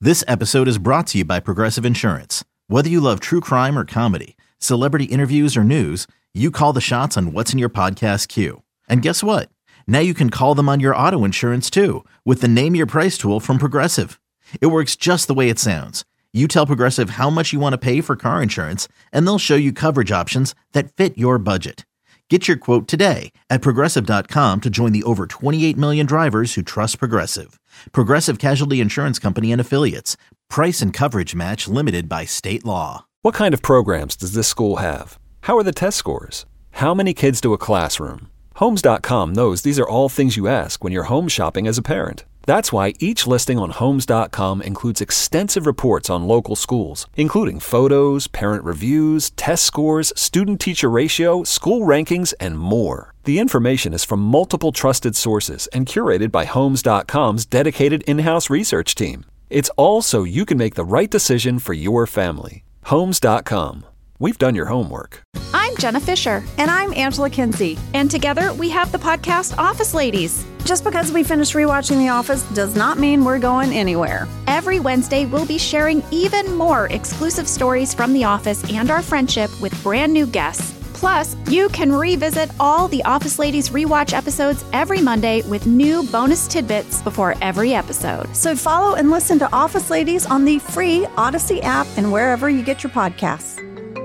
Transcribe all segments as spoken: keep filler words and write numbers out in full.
This episode is brought to you by Progressive Insurance. Whether you love true crime or comedy, celebrity interviews or news, you call the shots on what's in your podcast queue. And guess what? Now you can call them on your auto insurance too with the Name Your Price tool from Progressive. It works just the way it sounds. You tell Progressive how much you want to pay for car insurance, and they'll show you coverage options that fit your budget. Get your quote today at Progressive dot com to join the over twenty-eight million drivers who trust Progressive. Progressive Casualty Insurance Company and Affiliates. Price and coverage match limited by state law. What kind of programs does this school have? How are the test scores? How many kids to a classroom? Homes dot com knows these are all things you ask when you're home shopping as a parent. That's why each listing on Homes dot com includes extensive reports on local schools, including photos, parent reviews, test scores, student-teacher ratio, school rankings, and more. The information is from multiple trusted sources and curated by Homes dot com's dedicated in-house research team. It's all so you can make the right decision for your family. Homes dot com. We've done your homework. I'm Jenna Fisher. And I'm Angela Kinsey. And together we have the podcast Office Ladies. Just because we finished rewatching The Office does not mean we're going anywhere. Every Wednesday, we'll be sharing even more exclusive stories from The Office and our friendship with brand new guests. Plus, you can revisit all the Office Ladies rewatch episodes every Monday with new bonus tidbits before every episode. So follow and listen to Office Ladies on the free Odyssey app and wherever you get your podcasts.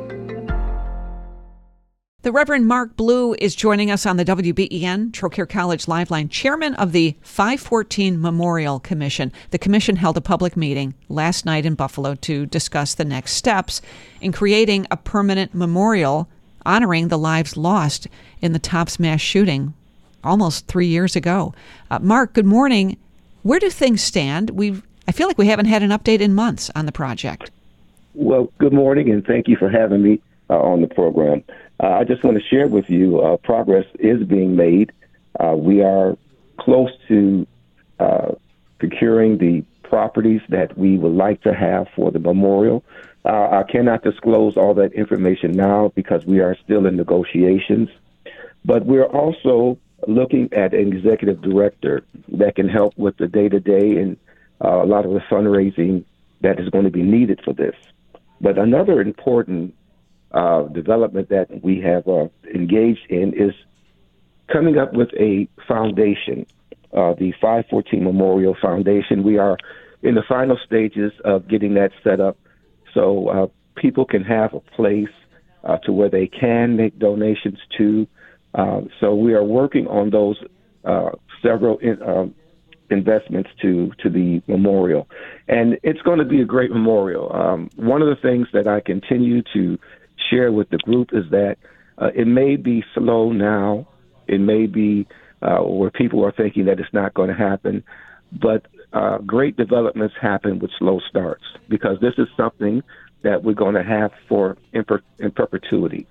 The Reverend Mark Blue is joining us on the W B E N Trocaire College Liveline, chairman of the five fourteen Memorial Commission. The commission held a public meeting last night in Buffalo to discuss the next steps in creating a permanent memorial honoring the lives lost in the Tops mass shooting almost three years ago. Uh, Mark, good morning. Where do things stand? We've, I feel like we haven't had an update in months on the project. Well, good morning, and thank you for having me uh, on the program. Uh, I just want to share with you uh, progress is being made. Uh, we are close to uh, procuring the properties that we would like to have for the memorial. Uh, I cannot disclose all that information now because we are still in negotiations, but we're also looking at an executive director that can help with the day-to-day and uh, a lot of the fundraising that is going to be needed for this. But another important Uh, development that we have uh, engaged in is coming up with a foundation, uh, the five fourteen Memorial Foundation. We are in the final stages of getting that set up so uh, people can have a place uh, to where they can make donations to. Uh, so we are working on those uh, several in, um, investments to, to the memorial. And it's going to be a great memorial. Um, one of the things that I continue to share with the group is that uh, it may be slow now. It may be uh, where people are thinking that it's not going to happen. But uh, great developments happen with slow starts because this is something that we're going to have for in, per- in perpetuity.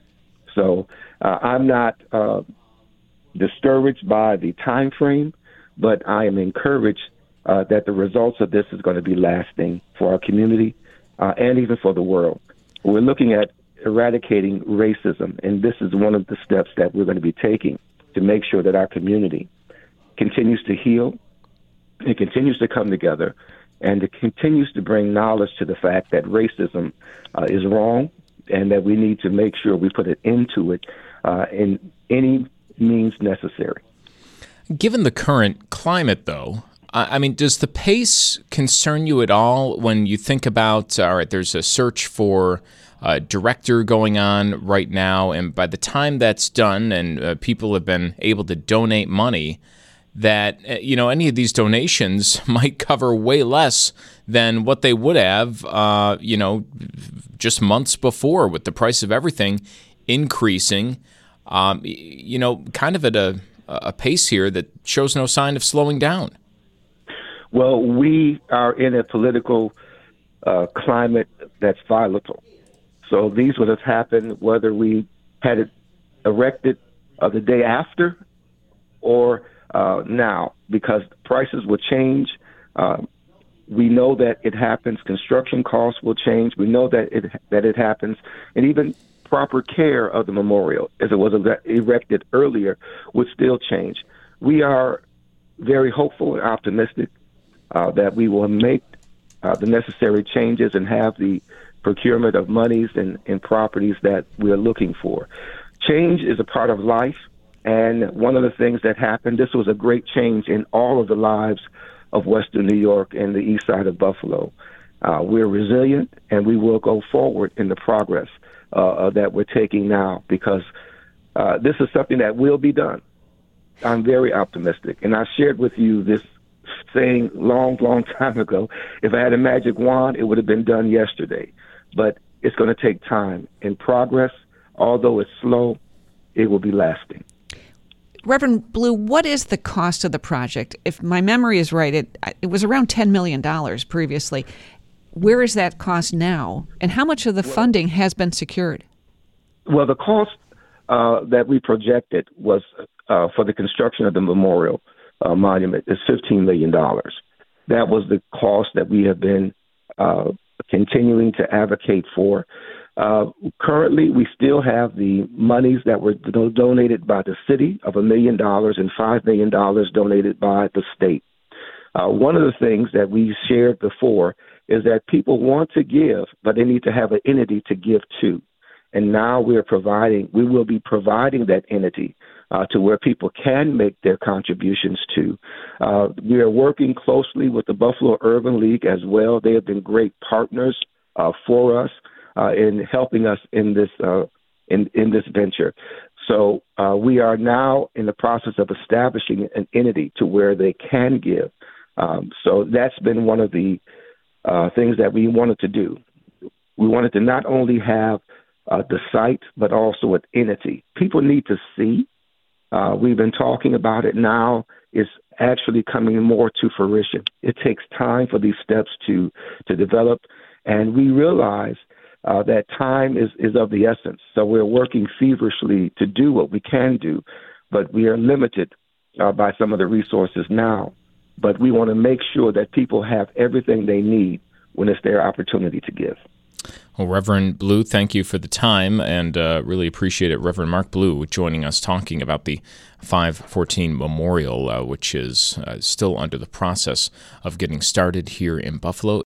So uh, I'm not uh, discouraged by the time frame, but I am encouraged uh, that the results of this is going to be lasting for our community uh, and even for the world. We're looking at eradicating racism, and this is one of the steps that we're going to be taking to make sure that our community continues to heal, it continues to come together, and it continues to bring knowledge to the fact that racism uh, is wrong and that we need to make sure we put an end to it uh, in any means necessary. Given the current climate, though, I mean, does the pace concern you at all when you think about, all right, there's a search for a director going on right now, and by the time that's done and uh, people have been able to donate money, that, uh, you know, any of these donations might cover way less than what they would have, uh, you know, just months before with the price of everything increasing, um, you know, kind of at a, a pace here that shows no sign of slowing down. Well, we are in a political uh, climate that's volatile. So these would have happened whether we had it erected uh, the day after or uh, now, because prices will change. Uh, we know that it happens. Construction costs will change. We know that it that it happens, and even proper care of the memorial, as it was erected earlier, would still change. We are very hopeful and optimistic uh, that we will make uh, the necessary changes and have the procurement of monies and, and properties that we're looking for. Change is a part of life, and one of the things that happened, this was a great change in all of the lives of Western New York and the east side of Buffalo. Uh, we're resilient, and we will go forward in the progress uh, that we're taking now, because uh, this is something that will be done. I'm very optimistic, and I shared with you this saying long, long time ago. If I had a magic wand, it would have been done yesterday. But it's going to take time. And progress, although it's slow, it will be lasting. Reverend Blue, what is the cost of the project? If my memory is right, it it was around ten million dollars previously. Where is that cost now? And how much of the funding has been secured? Well, the cost uh, that we projected was uh, for the construction of the memorial uh, monument is fifteen million dollars. That was the cost that we have been uh, continuing to advocate for. Uh, currently, we still have the monies that were do- donated by the city of a million dollars and five million dollars donated by the state. Uh, one of the things that we shared before is that people want to give, but they need to have an entity to give to. And now we're providing, we will be providing that entity uh, to where people can make their contributions to. Uh, we are working closely with the Buffalo Urban League as well. They have been great partners uh, for us uh, in helping us in this uh, in, in this venture. So uh, we are now in the process of establishing an entity to where they can give. Um, so that's been one of the uh, things that we wanted to do. We wanted to not only have uh, the site, but also an entity. People need to see. Uh, we've been talking about it now. It's actually coming more to fruition. It takes time for these steps to, to develop, and we realize uh, that time is, is of the essence. So we're working feverishly to do what we can do, but we are limited uh, by some of the resources now. But we want to make sure that people have everything they need when it's their opportunity to give. Well, Reverend Blue, thank you for the time, and uh, really appreciate it. Reverend Mark Blue joining us talking about the five fourteen Memorial, uh, which is uh, still under the process of getting started here in Buffalo.